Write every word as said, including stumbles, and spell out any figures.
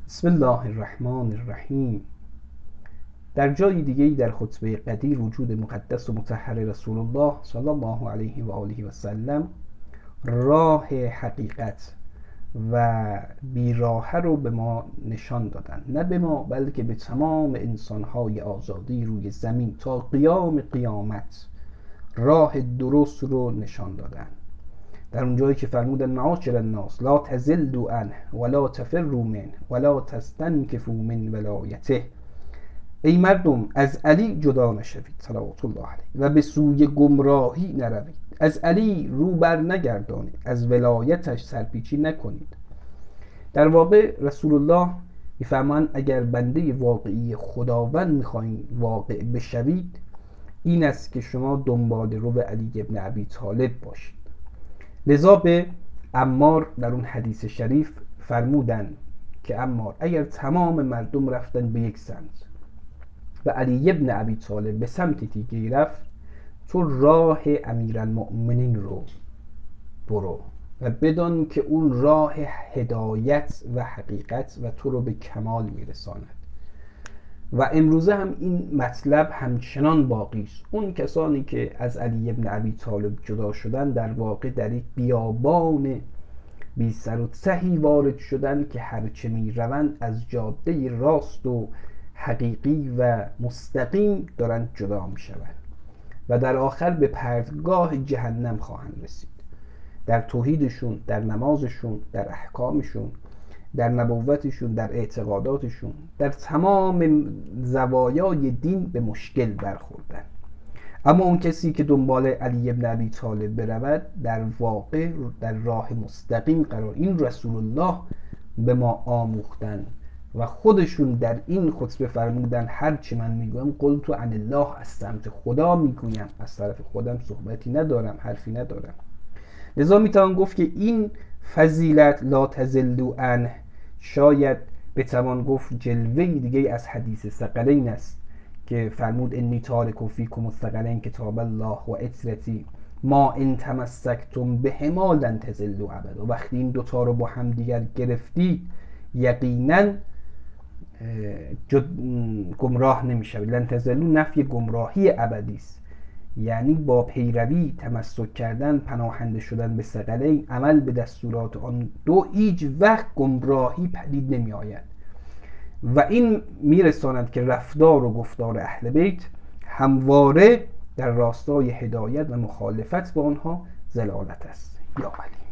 بسم الله الرحمن الرحیم. در جای دیگه در خطبه قدیر وجود مقدس و مطهر رسول الله صلی الله علیه و آله و سلم راه حقیقت و بیراهه رو به ما نشان دادن، نه به ما بلکه به تمام انسانهای آزادی روی زمین تا قیام قیامت راه درست رو نشان دادن. در اون جایی که فرمودن معاشر الناس لا تزلوا عنه ولا تفروا منه ولا تستنکفوا من ولایته، ای مردم از علی جدا نشوید صلوات الله علیه و به سوی گمراهی نروید، از علی رو بر نگردانید، از ولایتش سرپیچی نکنید. در واقع رسول الله میفرمایند اگر بنده واقعی خداوند میخواهید واقع بشوید، این است که شما دنبال رو علی ابن ابی طالب باشید. لذا به عمار در اون حدیث شریف فرمودن که عمار اگر تمام مردم رفتن به یک سمت و علی ابن ابی طالب به سمت دیگه رفت، تو راه امیرالمؤمنین رو برو و بدان که اون راه هدایت و حقیقت و تو رو به کمال میرساند. و امروزه هم این مطلب همچنان باقی است. اون کسانی که از علی ابن ابی طالب جدا شدن در واقع در یک بیابان بی سر و تهی وارد شدن که هرچه می روند از جاده راست و حقیقی و مستقیم دارند جدا می شوند و در آخر به پرتگاه جهنم خواهند رسید. در توحیدشون، در نمازشون، در احکامشون، در نبوتشون، در اعتقاداتشون، در تمام زوایای دین به مشکل برخوردن. اما اون کسی که دنبال علی ابن ابی طالب برود در واقع در راه مستقیم قرار. این رسول الله به ما آموختن و خودشون در این خطبه فرمودن هرچی من میگویم قلت عن الله، از سمت خدا میگویم، از طرف خودم صحبتی ندارم، حرفی ندارم. لذا میتوان گفت که این فضیلت لا تزلوا عنه شاید بتوان گفت جلوه دیگه از حدیث ثقلین است که فرمود انی تارک فیکم الثقلین کتاب الله و اطرتی ما ان تمسکتم بهما لن تضلوا ابدا. وقتی این دوتا رو با هم دیگر گرفتی یقینا گمراه نمیشوید. لن تضلوا نفی گمراهی ابدی است، یعنی با پیروی، تمسک کردن، پناهنده شدن به ثقلین، عمل به دستورات آن دو، هیچ وقت گمراهی پدید نمی آید. و این میرساند که رفتار و گفتار اهل بیت همواره در راستای هدایت و مخالفت با آنها ضلالت است. یا علی.